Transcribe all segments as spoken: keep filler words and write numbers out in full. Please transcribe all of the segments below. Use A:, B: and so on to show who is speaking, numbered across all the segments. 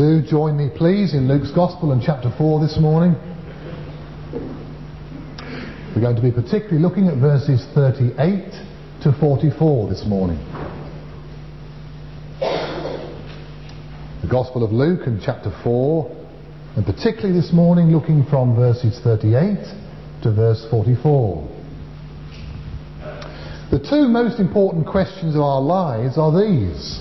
A: Do join me please in Luke's Gospel and chapter four this morning. We're going to be particularly looking at verses thirty-eight to forty-four this morning. The Gospel of Luke and chapter four, and particularly this morning looking from verses thirty-eight to verse forty-four. The two most important questions of our lives are these: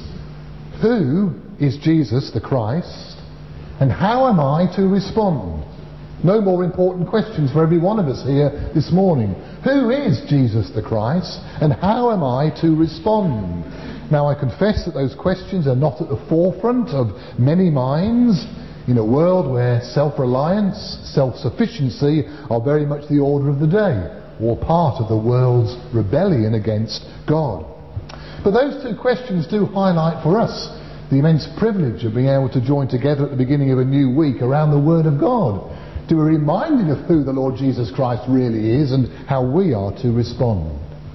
A: who is Jesus the Christ, and how am I to respond? No more important questions for every one of us here this morning. Who is Jesus the Christ, and how am I to respond? Now, I confess that those questions are not at the forefront of many minds in a world where self-reliance, self-sufficiency are very much the order of the day, or part of the world's rebellion against God. But those two questions do highlight for us the immense privilege of being able to join together at the beginning of a new week around the Word of God, to be reminded of who the Lord Jesus Christ really is and how we are to respond.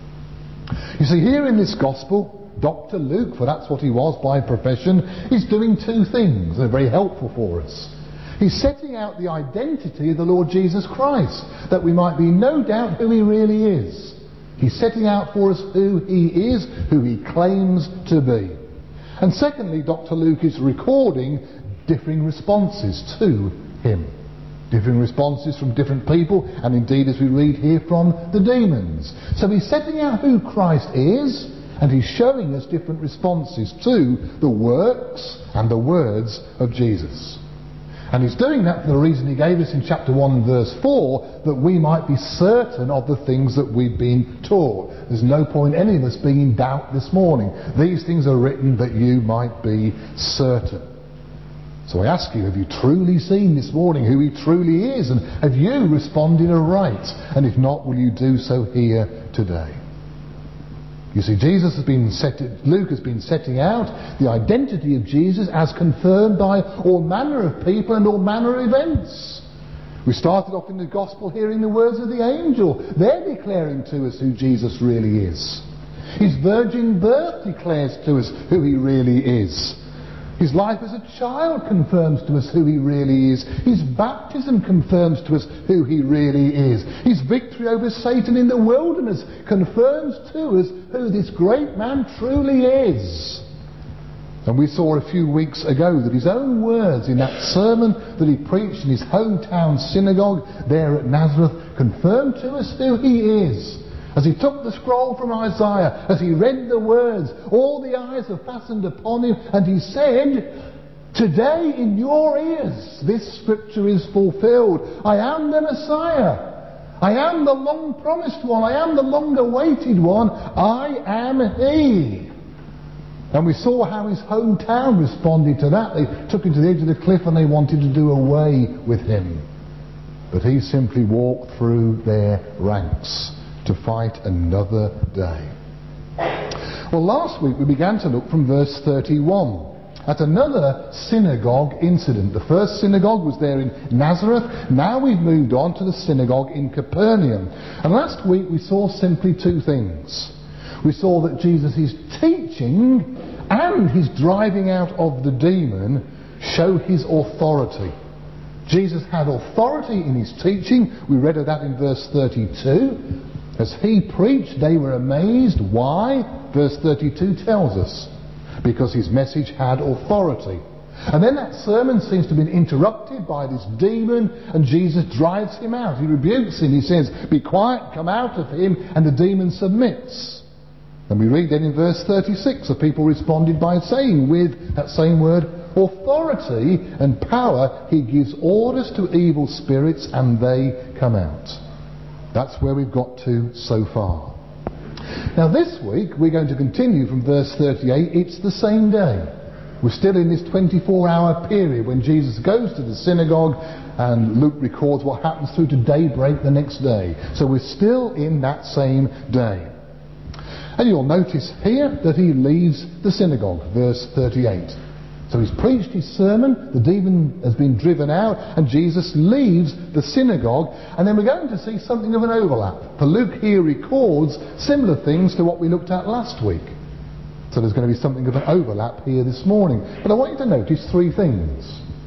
A: You see, here in this Gospel, Doctor Luke, for that's what he was by profession, is doing two things that are very helpful for us. He's setting out the identity of the Lord Jesus Christ, that we might be no doubt who he really is. He's setting out for us who he is, who he claims to be. And secondly, Doctor Luke is recording differing responses to him. Differing responses from different people, and indeed, as we read here, from the demons. So he's setting out who Christ is, and he's showing us different responses to the works and the words of Jesus. And he's doing that for the reason he gave us in chapter one verse four, that we might be certain of the things that we've been taught. There's no point any of us being in doubt this morning. These things are written that you might be certain. So I ask you, have you truly seen this morning who he truly is? And have you responded aright? And if not, will you do so here today? You see, Jesus has been set, Luke has been setting out the identity of Jesus as confirmed by all manner of people and all manner of events. We started off in the Gospel hearing the words of the angel. They're declaring to us who Jesus really is. His virgin birth declares to us who he really is. His life as a child confirms to us who he really is. His baptism confirms to us who he really is. His victory over Satan in the wilderness confirms to us who this great man truly is. And we saw a few weeks ago that his own words in that sermon that he preached in his hometown synagogue there at Nazareth confirmed to us who he is. As he took the scroll from Isaiah, as he read the words, all the eyes are fastened upon him, and he said, "Today in your ears this scripture is fulfilled. I am the Messiah. I am the long promised one. I am the long awaited one. I am he." And we saw how his hometown responded to that. They took him to the edge of the cliff and they wanted to do away with him. But he simply walked through their ranks to fight another day. Well, last week we began to look from verse thirty-one at another synagogue incident. The first synagogue was there in Nazareth. Now we've moved on to the synagogue in Capernaum. And last week we saw simply two things. We saw that Jesus' teaching and his driving out of the demon show his authority. Jesus had authority in his teaching. We read of that in verse thirty-two. As he preached, they were amazed. Why? Verse thirty-two tells us. Because his message had authority. And then that sermon seems to have been interrupted by this demon, and Jesus drives him out. He rebukes him. He says, "Be quiet, come out of him," and the demon submits. And we read then in verse thirty-six, the people responded by saying, with that same word, authority and power, he gives orders to evil spirits and they come out. That's where we've got to so far. Now this week we're going to continue from verse thirty-eight. It's the same day. We're still in this twenty-four hour period when Jesus goes to the synagogue, and Luke records what happens through to daybreak the next day. So we're still in that same day. And you'll notice here that he leaves the synagogue, verse thirty-eight. So he's preached his sermon, the demon has been driven out, and Jesus leaves the synagogue. And then we're going to see something of an overlap. For Luke here records similar things to what we looked at last week. So there's going to be something of an overlap here this morning. But I want you to notice three things.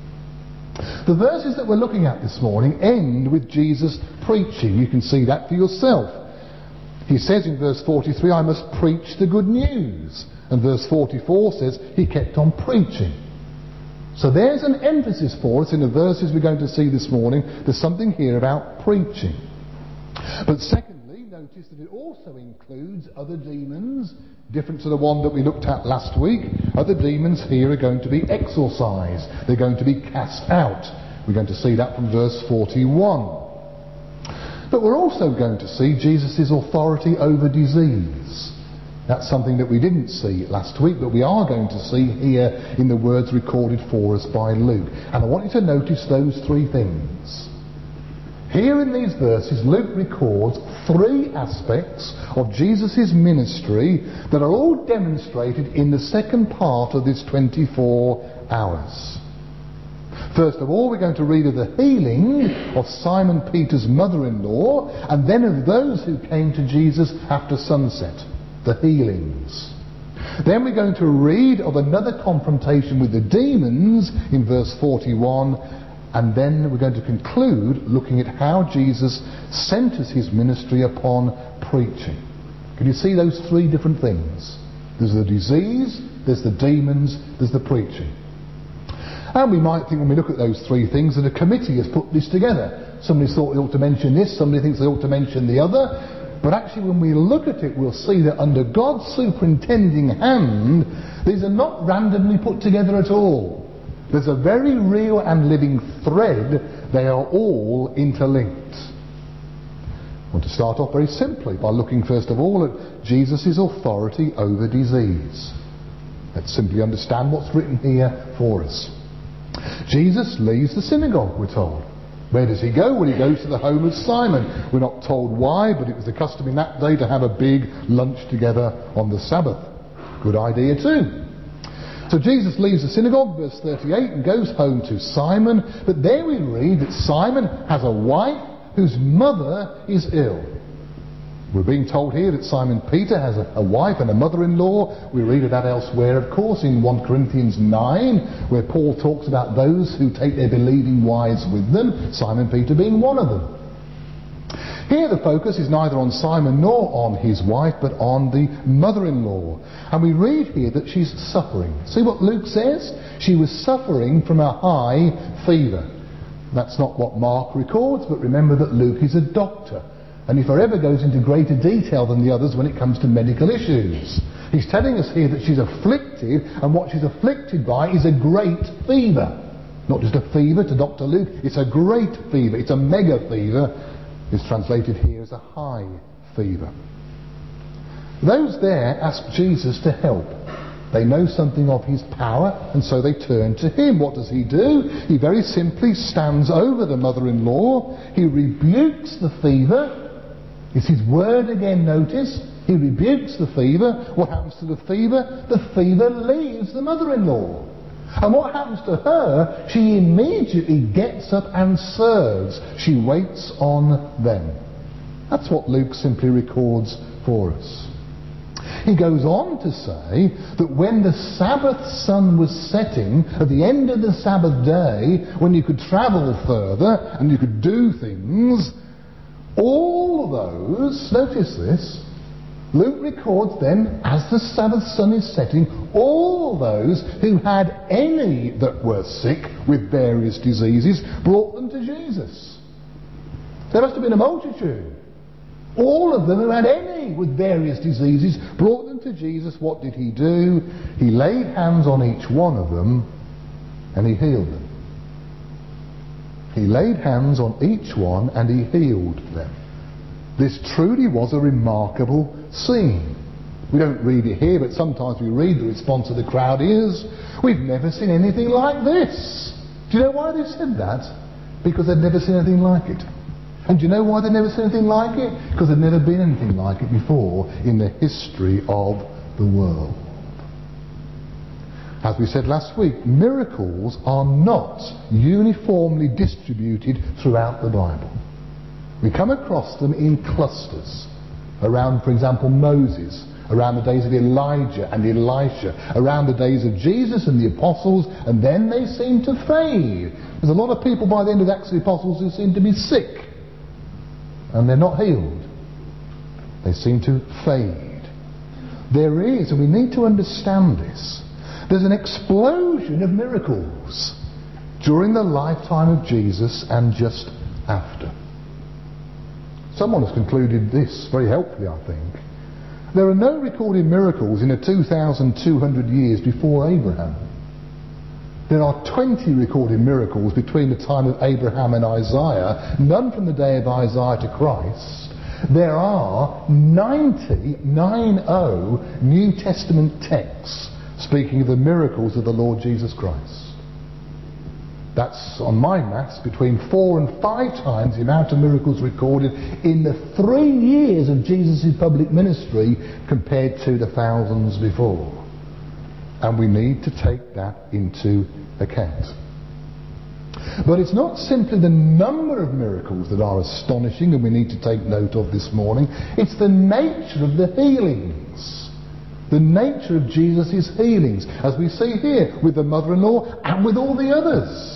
A: The verses that we're looking at this morning end with Jesus preaching. You can see that for yourself. He says in verse forty-three, I must preach the good news. And verse forty-four says he kept on preaching. So there's an emphasis for us in the verses we're going to see this morning. There's something here about preaching. But secondly, notice that it also includes other demons, different to the one that we looked at last week. Other demons here are going to be exorcised. They're going to be cast out. We're going to see that from verse forty-one. But we're also going to see Jesus' authority over disease. That's something that we didn't see last week, but we are going to see here in the words recorded for us by Luke. And I want you to notice those three things. Here in these verses, Luke records three aspects of Jesus' ministry that are all demonstrated in the second part of this twenty-four hours. First of all, we're going to read of the healing of Simon Peter's mother-in-law, and then of those who came to Jesus after sunset, the healings. Then we're going to read of another confrontation with the demons in verse forty-one, and then we're going to conclude looking at how Jesus centres his ministry upon preaching. Can you see those three different things? There's the disease, there's the demons, there's the preaching. And we might think when we look at those three things that a committee has put this together. Somebody thought they ought to mention this, somebody thinks they ought to mention the other. But actually when we look at it, we'll see that under God's superintending hand, these are not randomly put together at all. There's a very real and living thread. They are all interlinked. I want to start off very simply by looking first of all at Jesus' authority over disease. Let's simply understand what's written here for us. Jesus leaves the synagogue, we're told. Where does he go? Well, he goes to the home of Simon. We're not told why, but it was the custom in that day to have a big lunch together on the Sabbath. Good idea too. So Jesus leaves the synagogue, verse thirty-eight, and goes home to Simon. But there we read that Simon has a wife whose mother is ill. We're being told here that Simon Peter has a, a wife and a mother-in-law. We read of that elsewhere, of course, in First Corinthians nine, where Paul talks about those who take their believing wives with them, Simon Peter being one of them. Here the focus is neither on Simon nor on his wife, but on the mother-in-law. And we read here that she's suffering. See what Luke says? She was suffering from a high fever. That's not what Mark records, but remember that Luke is a doctor. And he forever goes into greater detail than the others when it comes to medical issues. He's telling us here that she's afflicted, and what she's afflicted by is a great fever. Not just a fever to Doctor Luke, it's a great fever. It's a mega fever. It's translated here as a high fever. Those there ask Jesus to help. They know something of his power, and so they turn to him. What does he do? He very simply stands over the mother-in-law. He rebukes the fever. It's his word again, notice. He rebukes the fever. What happens to the fever? The fever leaves the mother-in-law. And what happens to her? She immediately gets up and serves. She waits on them. That's what Luke simply records for us. He goes on to say that when the Sabbath sun was setting, at the end of the Sabbath day, when you could travel further and you could do things, all those, notice this, Luke records then, as the Sabbath sun is setting, all those who had any that were sick with various diseases brought them to Jesus. There must have been a multitude. All of them who had any with various diseases brought them to Jesus. What did he do? He laid hands on each one of them and he healed them. He laid hands on each one and he healed them. This truly was a remarkable scene. We don't read it here, but sometimes we read the response of the crowd is, we've never seen anything like this. Do you know why they said that? Because they'd never seen anything like it. And do you know why they'd never seen anything like it? Because there'd never been anything like it before in the history of the world. As we said last week, miracles are not uniformly distributed throughout the Bible. We come across them in clusters around, for example, Moses around the days of Elijah and Elisha, around the days of Jesus and the apostles, and then they seem to fade. There's a lot of people by the end of the Acts of the Apostles who seem to be sick, and they're not healed. They seem to fade. There is, and we need to understand this, there's an explosion of miracles during the lifetime of Jesus and just after. Someone has concluded this very helpfully, I think. There are no recorded miracles in the two thousand two hundred years before Abraham. There are twenty recorded miracles between the time of Abraham and Isaiah, none from the day of Isaiah to Christ. There are ninety, nine oh, New Testament texts speaking of the miracles of the Lord Jesus Christ. That's, on my maths, between four and five times the amount of miracles recorded in the three years of Jesus' public ministry compared to the thousands before. And we need to take that into account. But it's not simply the number of miracles that are astonishing and we need to take note of this morning. It's the nature of the healings. The nature of Jesus' healings, as we see here with the mother-in-law and with all the others.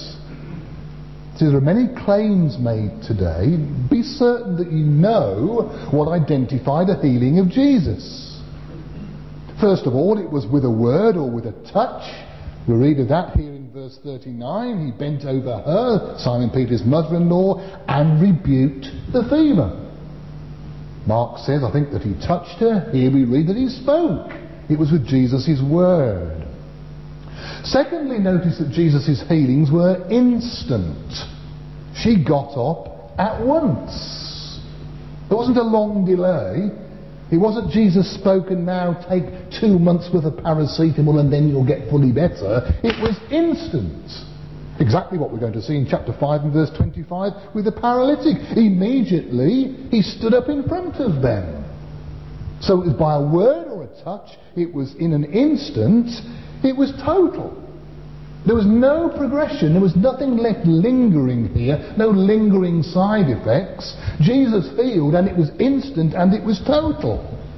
A: So there are many claims made today. Be certain that you know what identified the healing of Jesus. First of all, it was with a word or with a touch. We read of that here in verse thirty-nine. He bent over her, Simon Peter's mother-in-law, and rebuked the fever. Mark says, I think, that he touched her. Here we read that he spoke. It was with Jesus' word. Secondly, notice that Jesus' healings were instant. She got up at once. There wasn't a long delay. It wasn't Jesus spoke and now take two months worth of paracetamol and then you'll get fully better. It was instant. Exactly what we're going to see in chapter five and verse twenty-five with the paralytic. Immediately he stood up in front of them. So it was by a word or a touch. It was in an instant. It was total. There was no progression. There was nothing left lingering here. No lingering side effects. Jesus healed and it was instant and it was total.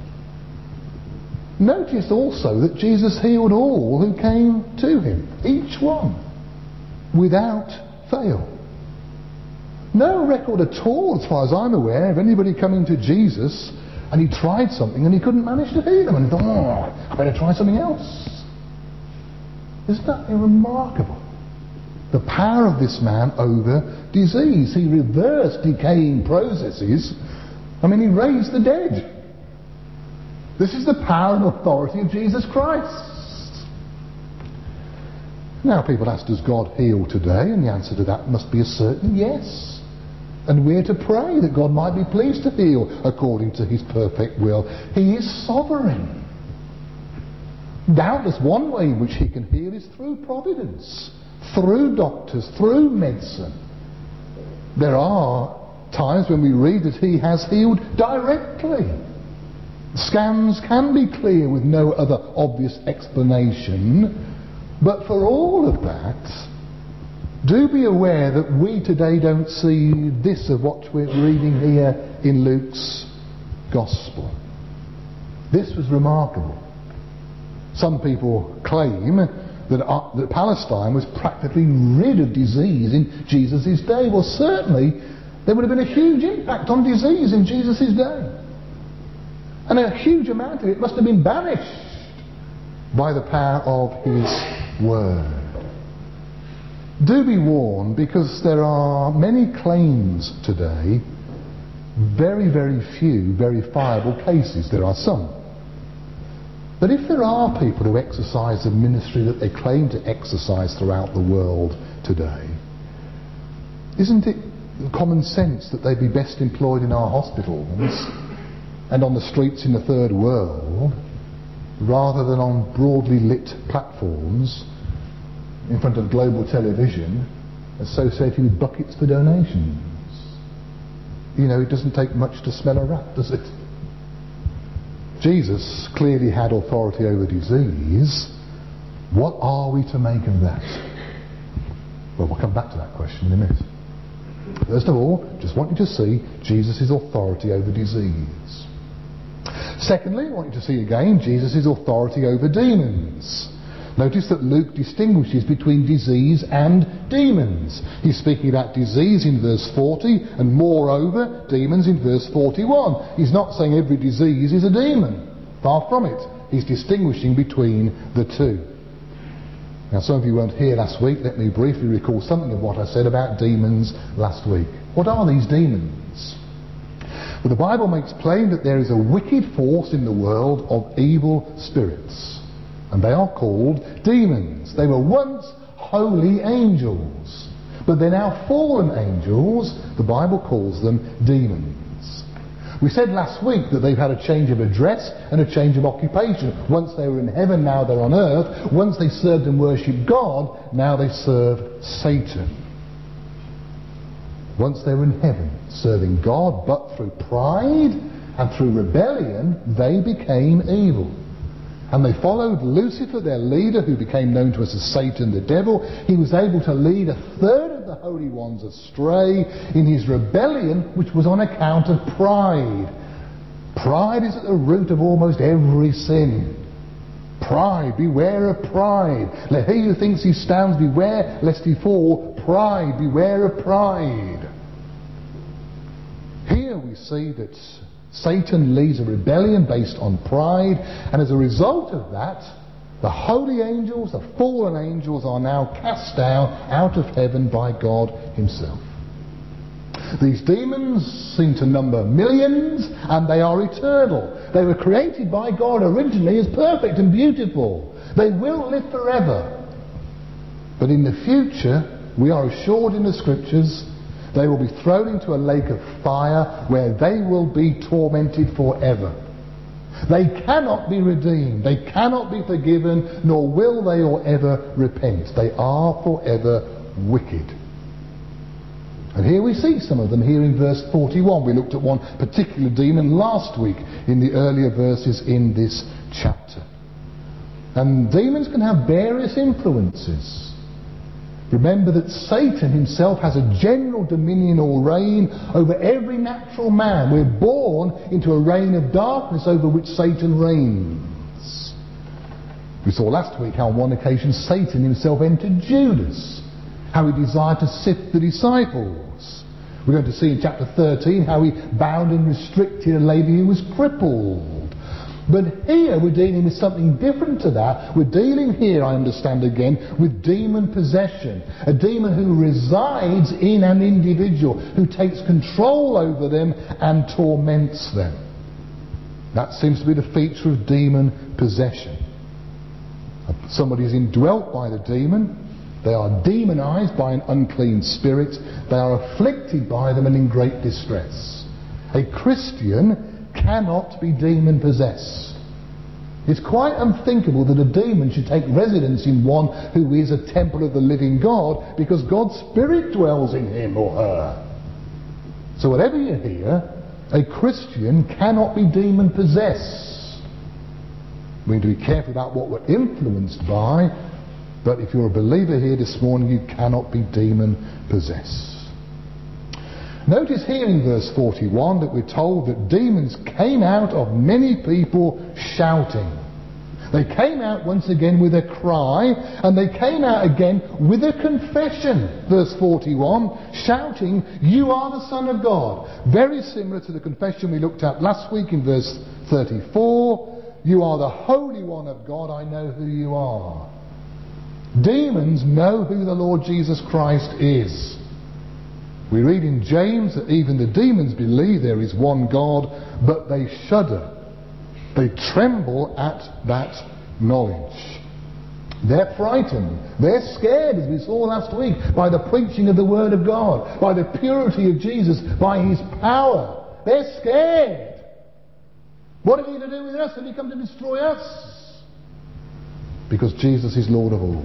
A: Notice also that Jesus healed all who came to him. Each one. Without fail. No record at all, as far as I'm aware, of anybody coming to Jesus and he tried something and he couldn't manage to heal them. And he thought, oh, I better try something else. Isn't that remarkable? The power of this man over disease. He reversed decaying processes. I mean, he raised the dead. This is the power and authority of Jesus Christ. Now people ask, does God heal today? And the answer to that must be a certain yes. And we're to pray that God might be pleased to heal according to his perfect will. He is sovereign. Doubtless one way in which he can heal is through providence, through doctors, through medicine. There are times when we read that he has healed directly. Scans can be clear with no other obvious explanation. But for all of that, do be aware that we today don't see this of what we're reading here in Luke's Gospel. This was remarkable. Some people claim that, uh, that Palestine was practically rid of disease in Jesus' day. Well, certainly there would have been a huge impact on disease in Jesus' day. And a huge amount of it must have been banished by the power of his word. Do be warned, because there are many claims today, very, very few verifiable cases. There are some. But if there are people who exercise the ministry that they claim to exercise throughout the world today, isn't it common sense that they be best employed in our hospitals and on the streets in the third world rather than on broadly lit platforms in front of global television associated with buckets for donations? You know, it doesn't take much to smell a rat, does it? Jesus clearly had authority over disease. What are we to make of that? Well, we'll come back to that question in a minute. First of all, just want you to see Jesus' authority over disease. Secondly, I want you to see again Jesus' authority over demons. Notice that Luke distinguishes between disease and demons. He's speaking about disease in verse forty and moreover demons in verse forty-one. He's not saying every disease is a demon. Far from it. He's distinguishing between the two. Now some of you weren't here last week. Let me briefly recall something of what I said about demons last week. What are these demons? Well, the Bible makes plain that there is a wicked force in the world of evil spirits. And they are called demons. They were once holy angels, but they're now fallen angels. The Bible calls them demons. We said last week that they've had a change of address and a change of occupation. Once they were in heaven, now they're on earth. Once they served and worshipped God, now they serve Satan. Once they were in heaven, serving God, but through pride and through rebellion, they became evil. And they followed Lucifer, their leader, who became known to us as Satan the devil. He was able to lead a third of the holy ones astray in his rebellion, which was on account of pride. Pride is at the root of almost every sin. Pride, beware of pride. Let he who thinks he stands beware lest he fall. Pride, beware of pride. Here we see that Satan leads a rebellion based on pride, and as a result of that, the holy angels, the fallen angels, are now cast down out of heaven by God himself. These demons seem to number millions, and they are eternal. They were created by God originally as perfect and beautiful. They will live forever. But in the future, we are assured in the Scriptures, they will be thrown into a lake of fire where they will be tormented forever. They cannot be redeemed. They cannot be forgiven, nor will they or ever repent. They are forever wicked. And here we see some of them here in verse forty-one. We looked at one particular demon last week in the earlier verses in this chapter. And demons can have various influences. Remember that Satan himself has a general dominion or reign over every natural man. We're born into a reign of darkness over which Satan reigns. We saw last week how on one occasion Satan himself entered Judas, how he desired to sift the disciples. We're going to see in chapter thirteen how he bound and restricted a lady who was crippled. But here we're dealing with something different to that. We're dealing here, I understand again, with demon possession. A demon who resides in an individual, who takes control over them and torments them. That seems to be the feature of demon possession. Somebody is indwelt by the demon. They are demonized by an unclean spirit. They are afflicted by them and in great distress. A Christian cannot be demon possessed. It's quite unthinkable that a demon should take residence in one who is a temple of the living God, because God's Spirit dwells in him or her. So whatever you hear, a Christian cannot be demon possessed. We need to be careful about what we're influenced by, but if you're a believer here this morning, you cannot be demon possessed. Notice here in verse forty-one that we're told that demons came out of many people shouting. They came out once again with a cry, and they came out again with a confession. Verse forty-one, shouting, "You are the Son of God." Very similar to the confession we looked at last week in verse thirty-four. "You are the Holy One of God, I know who you are." Demons know who the Lord Jesus Christ is. We read in James that even the demons believe there is one God, but they shudder. They tremble at that knowledge. They're frightened. They're scared, as we saw last week, by the preaching of the Word of God, by the purity of Jesus, by His power. They're scared. What are you to do with us? Have you come to destroy us? Because Jesus is Lord of all.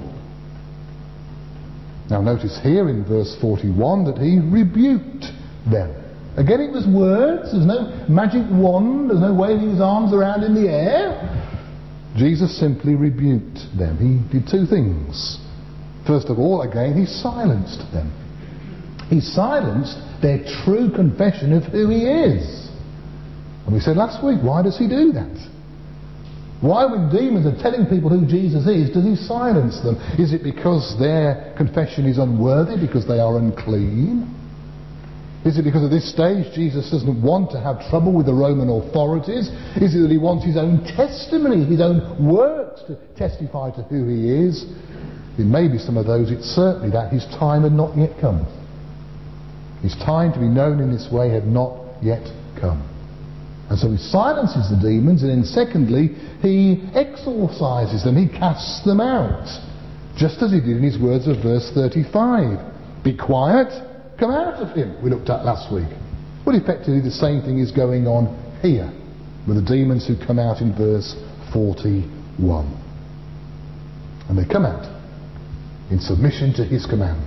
A: Now notice here in verse forty-one that he rebuked them. Again, it was words. There's no magic wand. There's no waving his arms around in the air. Jesus simply rebuked them. He did two things. First of all, again, he silenced them. He silenced their true confession of who he is. And we said last week, why does he do that? Why, when demons are telling people who Jesus is, does he silence them? Is it because their confession is unworthy, because they are unclean? Is it because at this stage Jesus doesn't want to have trouble with the Roman authorities? Is it that he wants his own testimony, his own works to testify to who he is? It may be some of those. It's certainly that his time had not yet come. His time to be known in this way had not yet come. And so he silences the demons, and then secondly, he exorcises them, he casts them out. Just as he did in his words of verse thirty-five. Be quiet, come out of him, we looked at last week. Well, effectively the same thing is going on here with the demons who come out in verse forty-one. And they come out in submission to his command.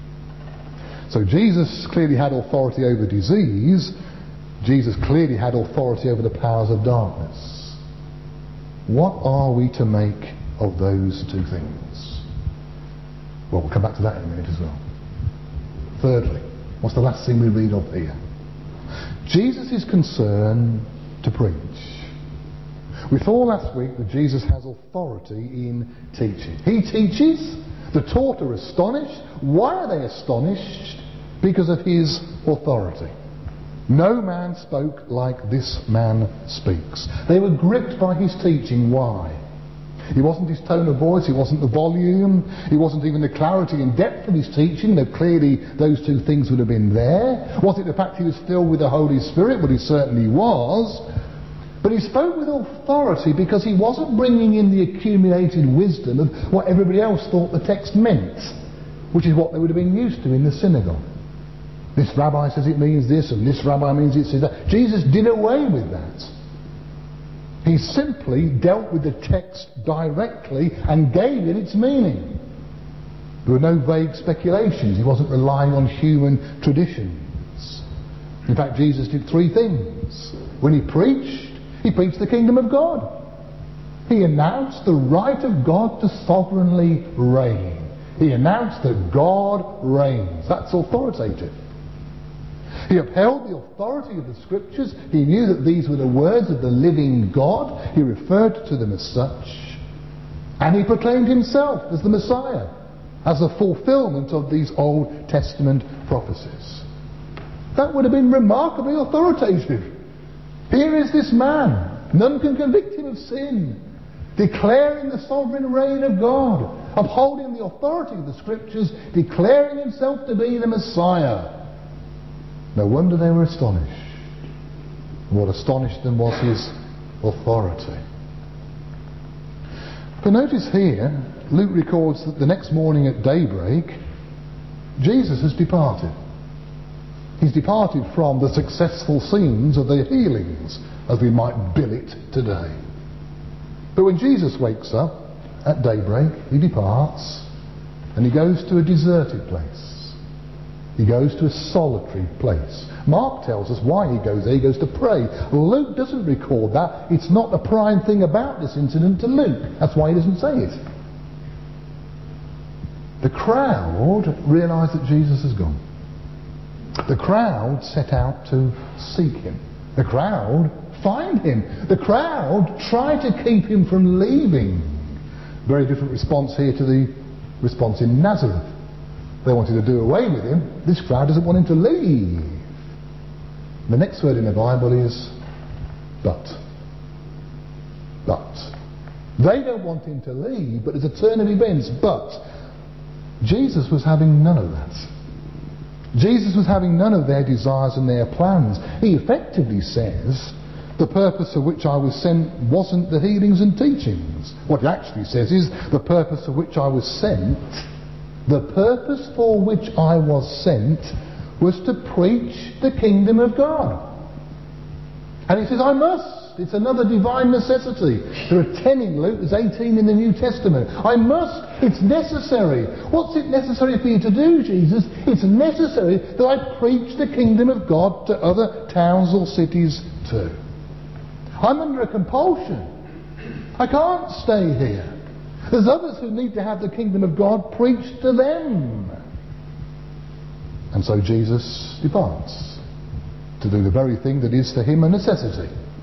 A: So Jesus clearly had authority over disease. Jesus clearly had authority over the powers of darkness. What are we to make of those two things? Well, we'll come back to that in a minute as well. Thirdly, what's the last thing we read of here? Jesus is concerned to preach. We saw last week that Jesus has authority in teaching. He teaches. The taught are astonished. Why are they astonished? Because of his authority. No man spoke like this man speaks. They were gripped by his teaching. Why? It wasn't his tone of voice, it wasn't the volume, it wasn't even the clarity and depth of his teaching, though clearly those two things would have been there. Was it the fact he was filled with the Holy Spirit? Well, he certainly was. But he spoke with authority because he wasn't bringing in the accumulated wisdom of what everybody else thought the text meant, which is what they would have been used to in the synagogue. This rabbi says it means this, and this rabbi means it says that. Jesus did away with that. He simply dealt with the text directly and gave it its meaning. There were no vague speculations. He wasn't relying on human traditions. In fact, Jesus did three things. When he preached, he preached the kingdom of God. He announced the right of God to sovereignly reign. He announced that God reigns. That's authoritative. He upheld the authority of the Scriptures. He knew that these were the words of the living God. He referred to them as such. And he proclaimed himself as the Messiah, as a fulfillment of these Old Testament prophecies. That would have been remarkably authoritative. Here is this man. None can convict him of sin. Declaring the sovereign reign of God. Upholding the authority of the Scriptures. Declaring himself to be the Messiah. No wonder they were astonished. And what astonished them was his authority. But notice here, Luke records that the next morning at daybreak, Jesus has departed. He's departed from the successful scenes of the healings, as we might bill it today. But when Jesus wakes up at daybreak, he departs and he goes to a deserted place. He goes to a solitary place. Mark tells us why he goes there. He goes to pray. Luke doesn't record that. It's not the prime thing about this incident to Luke. That's why he doesn't say it. The crowd realised that Jesus has gone. The crowd set out to seek him. The crowd find him. The crowd try to keep him from leaving. Very different response here to the response in Nazareth. They wanted to do away with him. This crowd doesn't want him to leave. The next word in the Bible is but. But. They don't want him to leave, but there's a turn of events. But Jesus was having none of that. Jesus was having none of their desires and their plans. He effectively says, the purpose for which I was sent wasn't the healings and teachings. What he actually says is, the purpose for which I was sent The purpose for which I was sent was to preach the kingdom of God. And he says, I must. It's another divine necessity. There are ten in Luke, there's eighteen in the New Testament. I must. It's necessary. What's it necessary for you to do, Jesus? It's necessary that I preach the kingdom of God to other towns or cities too. I'm under a compulsion. I can't stay here. There's others who need to have the kingdom of God preached to them. And so Jesus departs to do the very thing that is for him a necessity.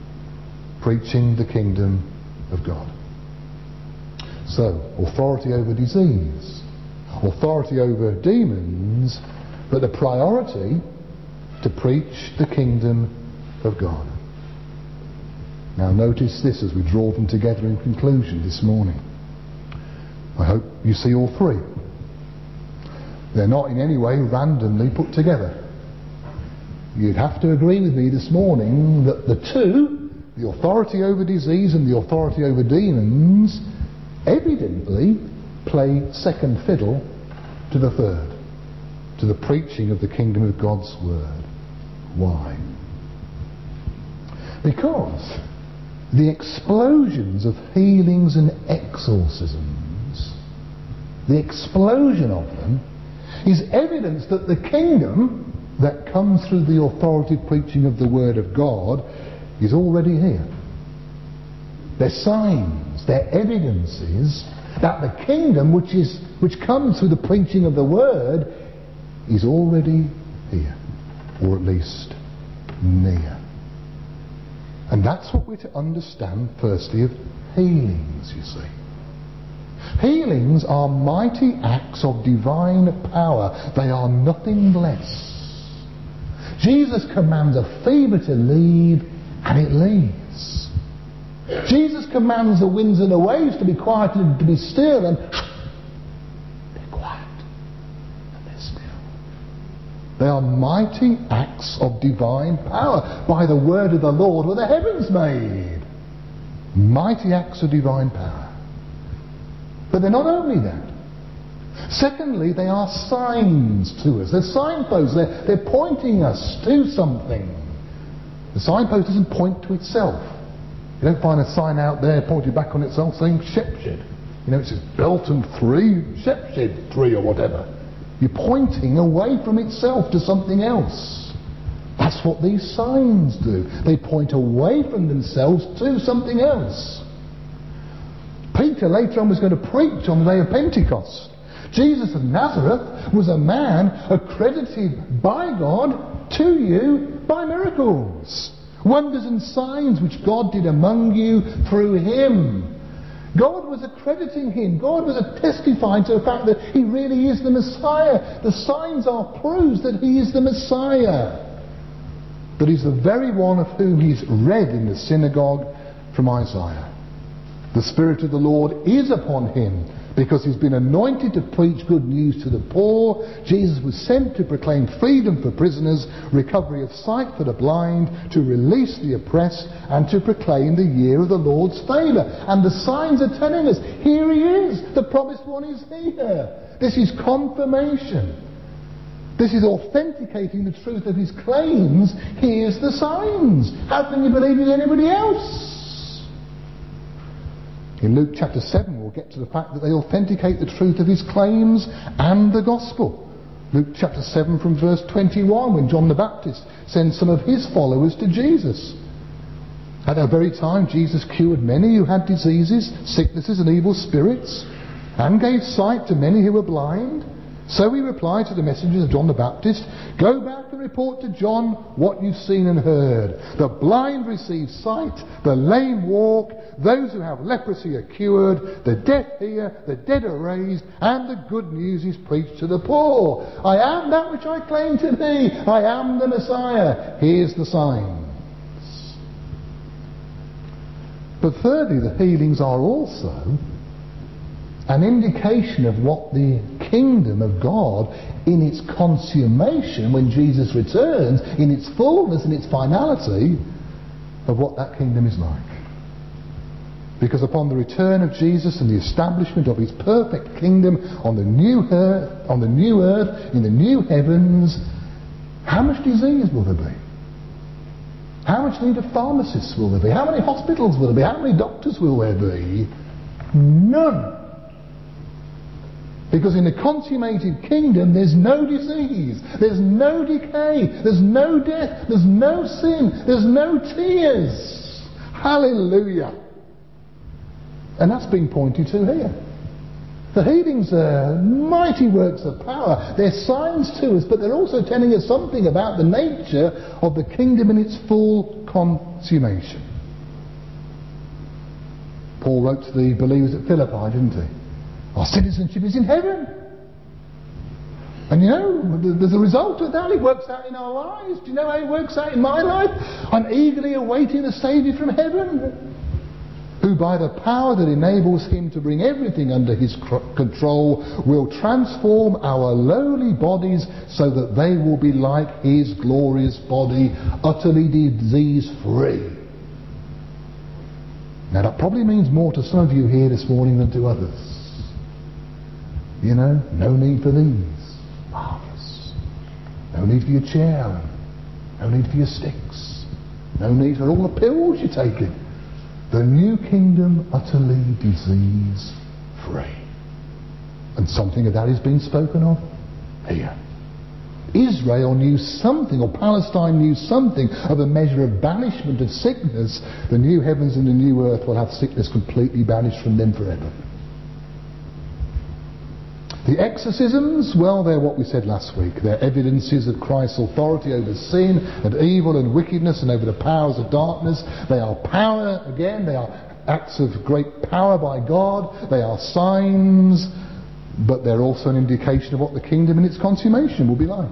A: preaching the kingdom of God. So, authority over disease, authority over demons, but the priority to preach the kingdom of God. Now notice this as we draw them together in conclusion this morning. I hope you see all three. They're not in any way randomly put together. You'd have to agree with me this morning that the two, the authority over disease and the authority over demons, evidently play second fiddle to the third, to the preaching of the kingdom of God's word. Why? Because the explosions of healings and exorcisms, the explosion of them, is evidence that the kingdom that comes through the authoritative preaching of the word of God is already here. They're signs, they're evidences that the kingdom which is which comes through the preaching of the word is already here, or at least near. And that's what we're to understand firstly of healings, you see. Healings are mighty acts of divine power. They are nothing less. Jesus commands a fever to leave, and it leaves. Jesus commands the winds and the waves to be quiet and to be still, and they're quiet and they're still. They are mighty acts of divine power. By the word of the Lord were the heavens made. Mighty acts of divine power. But they're not only that. Secondly, they are signs to us. They're signposts. They're, they're pointing us to something. The signpost doesn't point to itself. You don't find a sign out there pointing back on itself saying Shepshed. You know, it says Belton three, Shepshed three or whatever. You're pointing away from itself to something else. That's what these signs do. They point away from themselves to something else. Peter later on was going to preach on the day of Pentecost. Jesus of Nazareth was a man accredited by God to you by miracles, wonders and signs which God did among you through him. God was accrediting him. God was testifying to the fact that he really is the Messiah. The signs are proofs that he is the Messiah. That he's the very one of whom he's read in the synagogue from Isaiah. The Spirit of the Lord is upon him because he's been anointed to preach good news to the poor. Jesus was sent to proclaim freedom for prisoners, recovery of sight for the blind, to release the oppressed, and to proclaim the year of the Lord's favour. And the signs are telling us, here he is. The promised one is here. This is confirmation. This is authenticating the truth of his claims. Here's the signs. How can you believe in anybody else? In Luke chapter seven we'll get to the fact that they authenticate the truth of his claims and the gospel. Luke chapter seven from verse twenty-one, when John the Baptist sends some of his followers to Jesus. At that very time Jesus cured many who had diseases, sicknesses and evil spirits, and gave sight to many who were blind. So he replied to the messengers of John the Baptist, "Go back and report to John what you've seen and heard. The blind receive sight, the lame walk, those who have leprosy are cured, the deaf hear, the dead are raised, and the good news is preached to the poor. I am that which I claim to be. I am the Messiah. Here's the signs." But thirdly, the healings are also an indication of what the kingdom of God in its consummation, when Jesus returns, in its fullness and its finality, of what that kingdom is like. Because upon the return of Jesus and the establishment of his perfect kingdom on the new earth, on the new earth, in the new heavens, how much disease will there be? How much need of pharmacists will there be? How many hospitals will there be? How many doctors will there be? None. Because in the consummated kingdom there's no disease, there's no decay, there's no death, there's no sin, there's no tears. Hallelujah. And that's being pointed to here. The healings are mighty works of power. They're signs to us, but they're also telling us something about the nature of the kingdom in its full consummation. Paul wrote to the believers at Philippi, didn't he? Our citizenship is in heaven. And you know, there's a result of that. It works out in our lives. Do you know how it works out in my life? I'm eagerly awaiting the Saviour from heaven, who by the power that enables him to bring everything under his control will transform our lowly bodies so that they will be like his glorious body, utterly disease-free. Now that probably means more to some of you here this morning than to others. You know, no need for these. Marvellous. No need for your chair. No need for your sticks. No need for all the pills you're taking. The new kingdom utterly disease-free. And something of that is being spoken of here. Israel knew something, or Palestine knew something of a measure of banishment of sickness. The new heavens and the new earth will have sickness completely banished from them forever. The exorcisms, well, they're what we said last week. They're evidences of Christ's authority over sin and evil and wickedness and over the powers of darkness. They are power, again, they are acts of great power by God. They are signs, but they're also an indication of what the kingdom and its consummation will be like.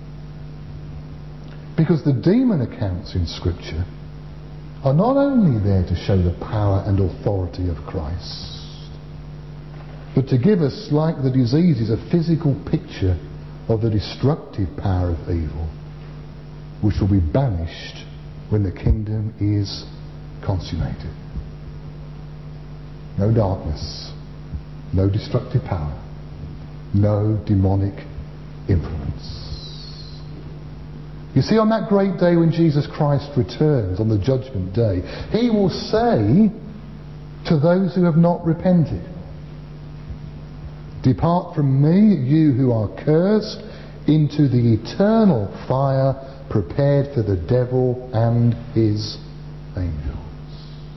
A: Because the demon accounts in Scripture are not only there to show the power and authority of Christ, but to give us, like the diseases, a physical picture of the destructive power of evil, which will be banished when the kingdom is consummated. No darkness, no destructive power, no demonic influence. You see, on that great day when Jesus Christ returns, on the judgment day, he will say to those who have not repented, "Depart from me, you who are cursed, into the eternal fire prepared for the devil and his angels.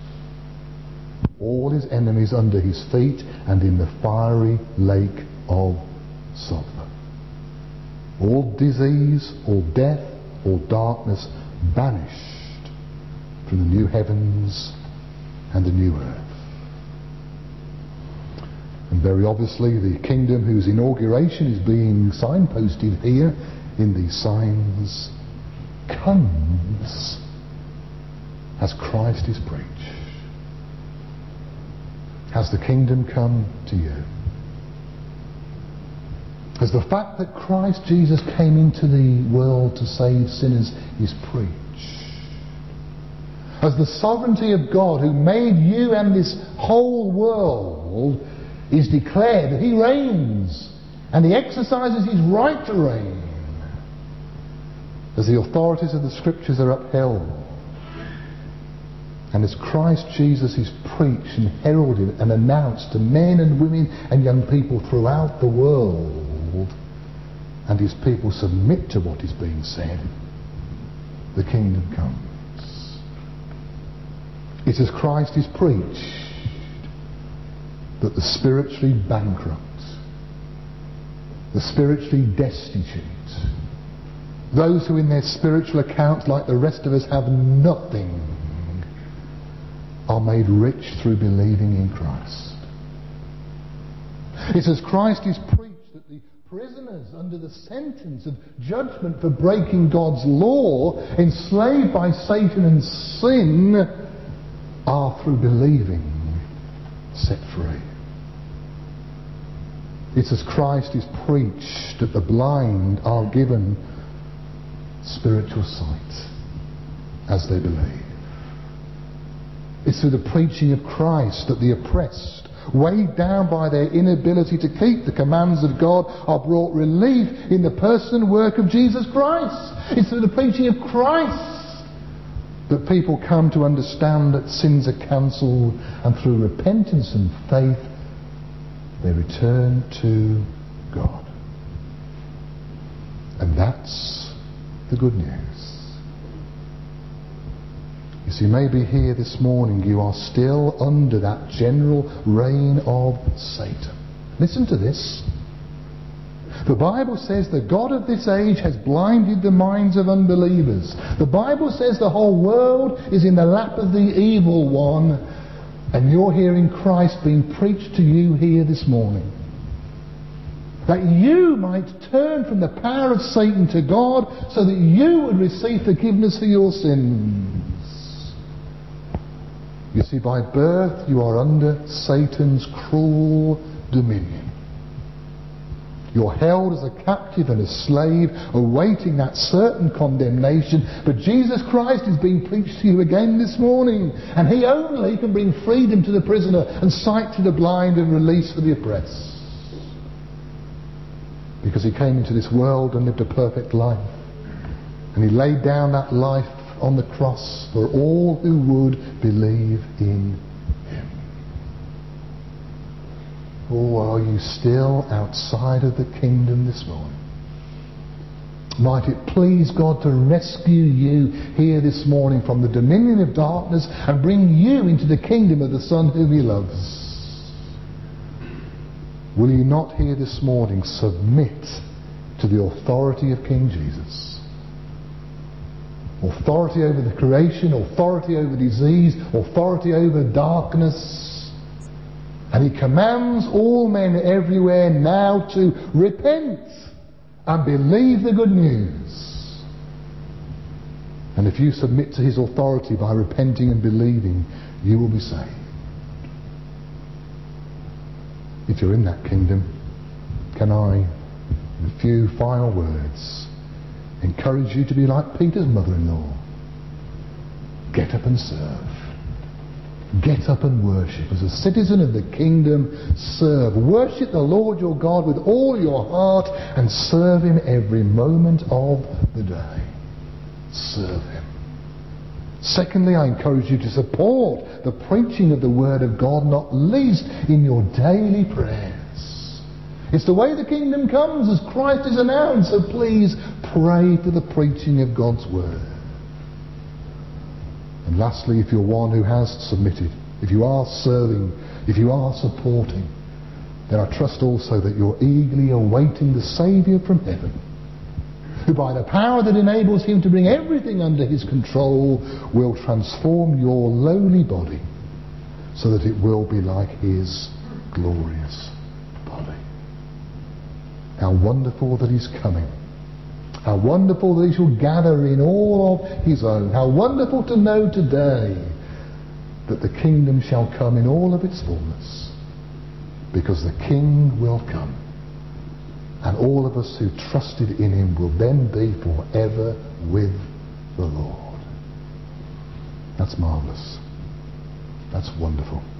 A: All his enemies under his feet and in the fiery lake of sulphur." All disease, all death, all darkness banished from the new heavens and the new earth. And very obviously the kingdom whose inauguration is being signposted here in these signs comes as Christ is preached. Has the kingdom come to you? Has the fact that Christ Jesus came into the world to save sinners is preached? Has the sovereignty of God who made you and this whole world is declared, that he reigns and he exercises his right to reign as the authorities of the Scriptures are upheld, and as Christ Jesus is preached and heralded and announced to men and women and young people throughout the world, and his people submit to what is being said, the kingdom comes. It's as Christ is preached that the spiritually bankrupt, the spiritually destitute, those who in their spiritual accounts, like the rest of us, have nothing, are made rich through believing in Christ. It's as Christ is preached that the prisoners under the sentence of judgment for breaking God's law, enslaved by Satan and sin, are through believing set free. It's as Christ is preached that the blind are given spiritual sight as they believe. It's through the preaching of Christ that the oppressed, weighed down by their inability to keep the commands of God, are brought relief in the person and work of Jesus Christ. It's through the preaching of Christ that people come to understand that sins are cancelled, and through repentance and faith they return to God. And that's the good news. You see, maybe here this morning you are still under that general reign of Satan. Listen to this. The Bible says the God of this age has blinded the minds of unbelievers. The Bible says the whole world is in the lap of the evil one. And you're hearing Christ being preached to you here this morning. That you might turn from the power of Satan to God so that you would receive forgiveness for your sins. You see, by birth you are under Satan's cruel dominion. You're held as a captive and a slave, awaiting that certain condemnation. But Jesus Christ is being preached to you again this morning. And He only can bring freedom to the prisoner and sight to the blind and release for the oppressed. Because He came into this world and lived a perfect life. And He laid down that life on the cross for all who would believe in Him. Or are you still outside of the kingdom this morning? Might it please God to rescue you here this morning from the dominion of darkness and bring you into the kingdom of the Son whom He loves? Will you not here this morning submit to the authority of King Jesus? Authority over the creation, authority over disease, authority over darkness. And He commands all men everywhere now to repent and believe the good news. And if you submit to His authority by repenting and believing, you will be saved. If you're in that kingdom, can I, in a few final words, encourage you to be like Peter's mother-in-law? Get up and serve. Get up and worship. As a citizen of the kingdom, serve. Worship the Lord your God with all your heart and serve Him every moment of the day. Serve Him. Secondly, I encourage you to support the preaching of the Word of God, not least in your daily prayers. It's the way the kingdom comes as Christ is announced, so please pray for the preaching of God's Word. And lastly, if you're one who has submitted, if you are serving, if you are supporting, then I trust also that you're eagerly awaiting the Saviour from heaven, who by the power that enables Him to bring everything under His control will transform your lowly body so that it will be like His glorious body. How wonderful that He's coming. How wonderful that He shall gather in all of His own. How wonderful to know today that the kingdom shall come in all of its fullness, because the King will come. And all of us who trusted in Him will then be forever with the Lord. That's marvellous. That's wonderful.